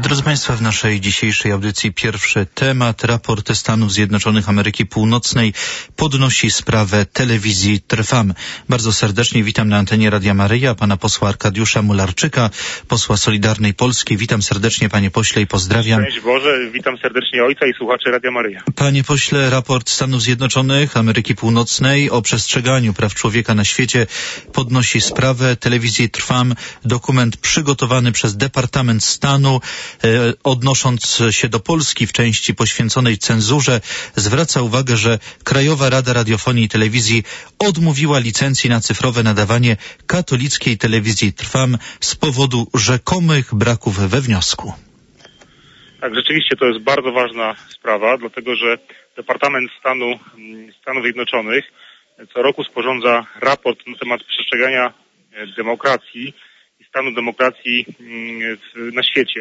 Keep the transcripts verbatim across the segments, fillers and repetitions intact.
Drodzy Państwo, w naszej dzisiejszej audycji pierwszy temat. Raport Stanów Zjednoczonych Ameryki Północnej podnosi sprawę telewizji Trwam. Bardzo serdecznie witam na antenie Radia Maryja pana posła Arkadiusza Mularczyka, posła Solidarnej Polski. Witam serdecznie, panie pośle, i pozdrawiam. Cześć Boże, witam serdecznie ojca i słuchaczy Radia Maryja. Panie pośle, raport Stanów Zjednoczonych Ameryki Północnej o przestrzeganiu praw człowieka na świecie podnosi sprawę telewizji Trwam. Dokument przygotowany przez Departament Stanu, e, odnosząc się do Polski w części poświęconej cenzurze, zwraca uwagę, że Krajowa Rada Radiofonii i Telewizji odmówiła licencji na cyfrowe nadawanie katolickiej telewizji Trwam z powodu rzekomych braków we wniosku. Tak, rzeczywiście to jest bardzo ważna sprawa, dlatego że Departament Stanu Stanów Zjednoczonych co roku sporządza raport na temat przestrzegania demokracji i stanu demokracji na świecie.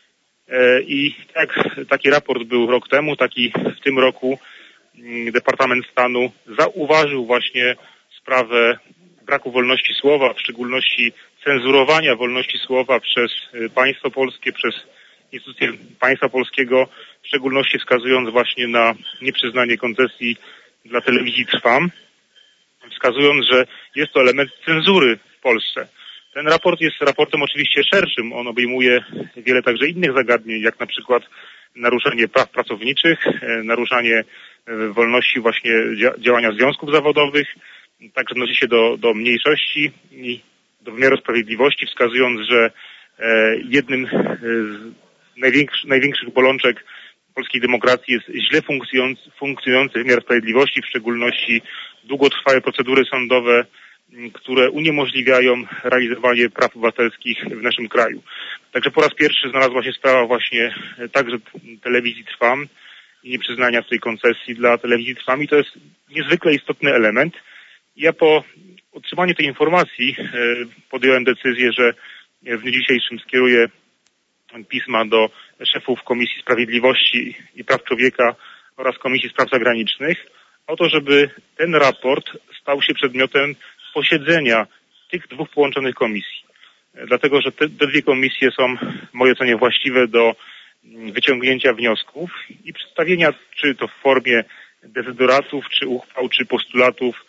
I tak, taki raport był rok temu, taki w tym roku Departament Stanu zauważył właśnie sprawę braku wolności słowa, w szczególności cenzurowania wolności słowa przez państwo polskie, przez instytucje państwa polskiego, w szczególności wskazując właśnie na nieprzyznanie koncesji dla telewizji Trwam, wskazując, że jest to element cenzury w Polsce. Ten raport jest raportem oczywiście szerszym. On obejmuje wiele także innych zagadnień, jak na przykład naruszenie praw pracowniczych, naruszanie wolności właśnie działania związków zawodowych, także odnosi się do, do mniejszości i do wymiaru sprawiedliwości, wskazując, że jednym z największych, największych bolączek polskiej demokracji jest źle funkcjonujący, funkcjonujący wymiar sprawiedliwości, w szczególności długotrwałe procedury sądowe, które uniemożliwiają realizowanie praw obywatelskich w naszym kraju. Także po raz pierwszy znalazła się sprawa właśnie także telewizji Trwam i nieprzyznania tej koncesji dla telewizji Trwam, i to jest niezwykle istotny element. Ja po otrzymaniu tej informacji podjąłem decyzję, że w dniu dzisiejszym skieruję pisma do szefów Komisji Sprawiedliwości i Praw Człowieka oraz Komisji Spraw Zagranicznych o to, żeby ten raport stał się przedmiotem posiedzenia tych dwóch połączonych komisji. Dlatego, że te, te dwie komisje są w mojej ocenie właściwe do wyciągnięcia wniosków i przedstawienia, czy to w formie dezyderatów, czy uchwał, czy postulatów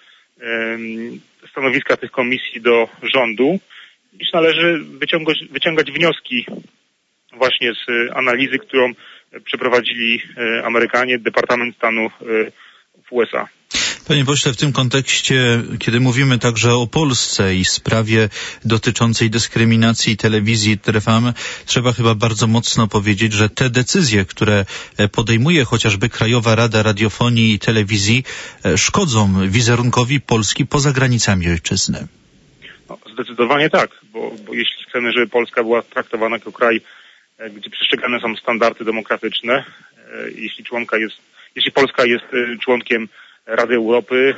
um, stanowiska tych komisji do rządu, iż należy wyciągać, wyciągać wnioski właśnie z analizy, którą przeprowadzili Amerykanie, Departament Stanu w U S A. Panie pośle, w tym kontekście, kiedy mówimy także o Polsce i sprawie dotyczącej dyskryminacji telewizji Trwam, trzeba chyba bardzo mocno powiedzieć, że te decyzje, które podejmuje chociażby Krajowa Rada Radiofonii i Telewizji, szkodzą wizerunkowi Polski poza granicami ojczyzny. No, zdecydowanie tak, bo, bo jeśli chcemy, żeby Polska była traktowana jako kraj, gdzie przestrzegane są standardy demokratyczne, jeśli członka jest, jeśli Polska jest członkiem Rady Europy,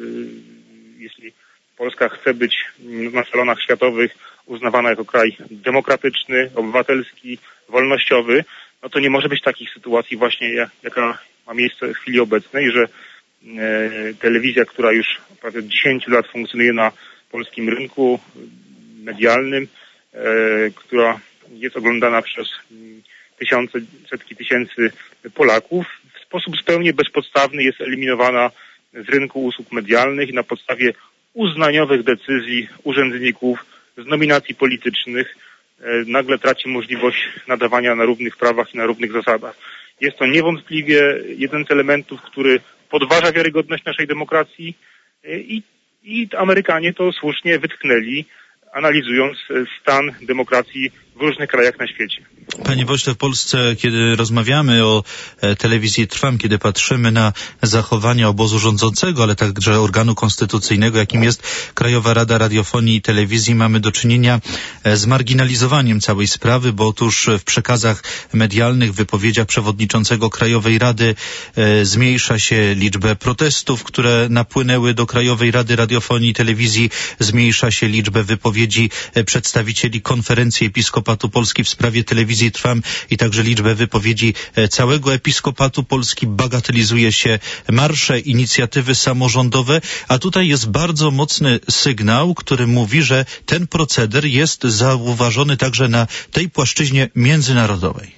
jeśli Polska chce być na salonach światowych uznawana jako kraj demokratyczny, obywatelski, wolnościowy, no to nie może być takich sytuacji właśnie, jaka ma miejsce w chwili obecnej, że telewizja, która już prawie dziesięć lat funkcjonuje na polskim rynku medialnym, która jest oglądana przez tysiące, setki tysięcy Polaków, w sposób zupełnie bezpodstawny jest eliminowana z rynku usług medialnych i na podstawie uznaniowych decyzji urzędników z nominacji politycznych nagle traci możliwość nadawania na równych prawach i na równych zasadach. Jest to niewątpliwie jeden z elementów, który podważa wiarygodność naszej demokracji i, i Amerykanie to słusznie wytknęli, analizując stan demokracji w różnych krajach na świecie. Panie pośle, w Polsce, kiedy rozmawiamy o telewizji Trwam, kiedy patrzymy na zachowania obozu rządzącego, ale także organu konstytucyjnego, jakim jest Krajowa Rada Radiofonii i Telewizji, mamy do czynienia z marginalizowaniem całej sprawy, bo otóż w przekazach medialnych, w wypowiedziach przewodniczącego Krajowej Rady e, zmniejsza się liczbę protestów, które napłynęły do Krajowej Rady Radiofonii i Telewizji, zmniejsza się liczbę wypowiedzi przedstawicieli Konferencji Episkopatu Episkopatu Polski w sprawie telewizji Trwam i także liczbę wypowiedzi całego Episkopatu Polski. Bagatelizuje się marsze, inicjatywy samorządowe, a tutaj jest bardzo mocny sygnał, który mówi, że ten proceder jest zauważony także na tej płaszczyźnie międzynarodowej.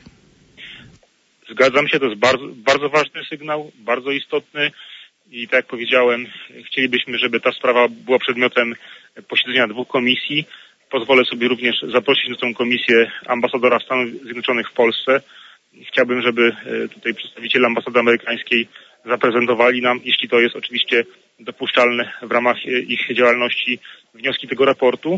Zgadzam się, to jest bardzo, bardzo ważny sygnał, bardzo istotny i tak jak powiedziałem, chcielibyśmy, żeby ta sprawa była przedmiotem posiedzenia dwóch komisji. Pozwolę sobie również zaprosić na tę komisję ambasadora Stanów Zjednoczonych w Polsce. Chciałbym, żeby tutaj przedstawiciele ambasady amerykańskiej zaprezentowali nam, jeśli to jest oczywiście dopuszczalne w ramach ich działalności, wnioski tego raportu.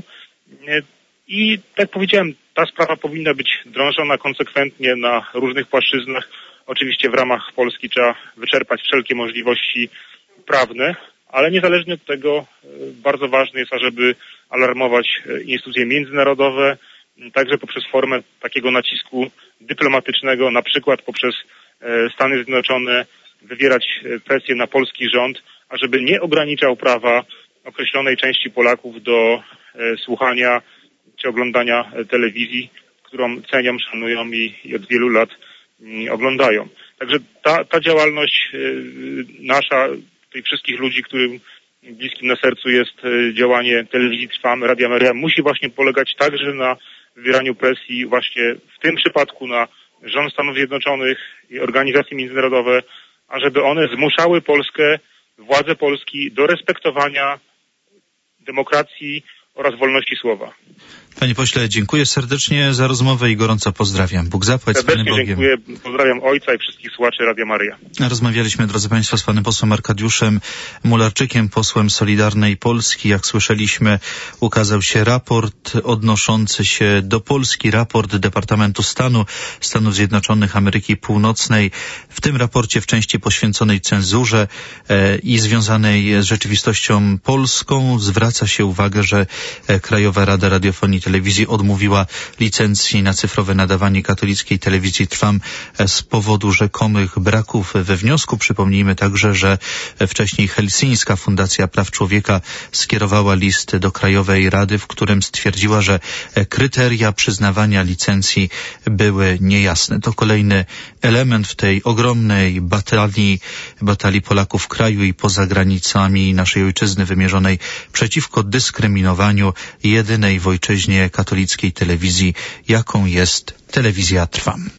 I tak jak powiedziałem, ta sprawa powinna być drążona konsekwentnie na różnych płaszczyznach. Oczywiście w ramach Polski trzeba wyczerpać wszelkie możliwości prawne, ale niezależnie od tego bardzo ważne jest, ażeby alarmować instytucje międzynarodowe, także poprzez formę takiego nacisku dyplomatycznego, na przykład poprzez Stany Zjednoczone, wywierać presję na polski rząd, ażeby nie ograniczał prawa określonej części Polaków do słuchania czy oglądania telewizji, którą cenią, szanują i, i od wielu lat y, oglądają. Także ta, ta działalność y, nasza, tych wszystkich ludzi, którym bliskim na sercu jest y, działanie telewizji Trwam, Radia Maryja, musi właśnie polegać także na wywieraniu presji właśnie w tym przypadku na rząd Stanów Zjednoczonych i organizacje międzynarodowe, ażeby one zmuszały Polskę, władze Polski do respektowania demokracji oraz wolności słowa. Panie pośle, dziękuję serdecznie za rozmowę i gorąco pozdrawiam. Bóg zapłać z Panem Bogiem. Dziękuję, pozdrawiam ojca i wszystkich słuchaczy Radia Maryja. Rozmawialiśmy, drodzy Państwo, z panem posłem Arkadiuszem Mularczykiem, posłem Solidarnej Polski. Jak słyszeliśmy, ukazał się raport odnoszący się do Polski, raport Departamentu Stanu Stanów Zjednoczonych Ameryki Północnej. W tym raporcie w części poświęconej cenzurze e, i związanej z rzeczywistością polską zwraca się uwagę, że e, Krajowa Rada Radiofonii i Telewizji odmówiła licencji na cyfrowe nadawanie katolickiej telewizji Trwam z powodu rzekomych braków we wniosku. Przypomnijmy także, że wcześniej Helsińska Fundacja Praw Człowieka skierowała list do Krajowej Rady, w którym stwierdziła, że kryteria przyznawania licencji były niejasne. To kolejny element w tej ogromnej batalii, batalii Polaków w kraju i poza granicami naszej ojczyzny wymierzonej przeciwko dyskryminowaniu jedynej w ojczyźnie katolickiej telewizji, jaką jest telewizja Trwam.